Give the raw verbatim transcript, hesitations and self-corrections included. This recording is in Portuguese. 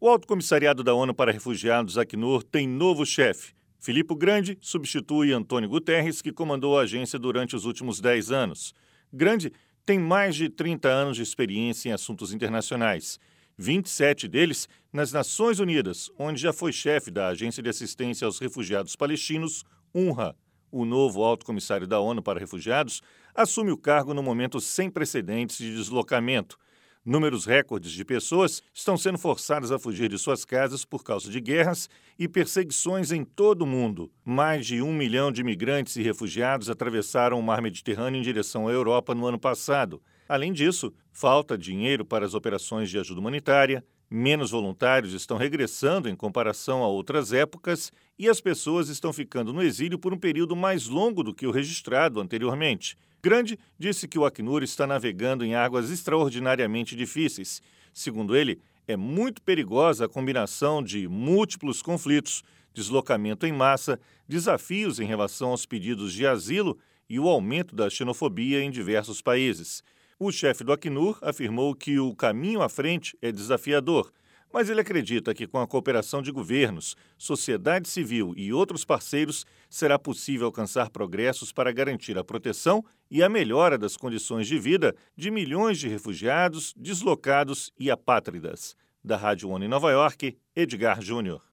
O Alto Comissariado da ONU para Refugiados, Acnur, tem novo chefe. Filippo Grandi substitui Antônio Guterres, que comandou a agência durante os últimos dez anos. Grandi tem mais de trinta anos de experiência em assuntos internacionais, vinte e sete deles nas Nações Unidas, onde já foi chefe da Agência de Assistência aos Refugiados Palestinos, UNRWA. O novo Alto Comissário da ONU para Refugiados assume o cargo no momento sem precedentes de deslocamento. Números recordes de pessoas estão sendo forçadas a fugir de suas casas por causa de guerras e perseguições em todo o mundo. Mais de um milhão de imigrantes e refugiados atravessaram o mar Mediterrâneo em direção à Europa no ano passado. Além disso, falta dinheiro para as operações de ajuda humanitária, menos voluntários estão regressando em comparação a outras épocas e as pessoas estão ficando no exílio por um período mais longo do que o registrado anteriormente. Grandi disse que o Acnur está navegando em águas extraordinariamente difíceis. Segundo ele, é muito perigosa a combinação de múltiplos conflitos, deslocamento em massa, desafios em relação aos pedidos de asilo e o aumento da xenofobia em diversos países. O chefe do Acnur afirmou que o caminho à frente é desafiador, mas ele acredita que com a cooperação de governos, sociedade civil e outros parceiros será possível alcançar progressos para garantir a proteção e a melhora das condições de vida de milhões de refugiados, deslocados e apátridas. Da Rádio ONU em Nova York, Edgar Júnior.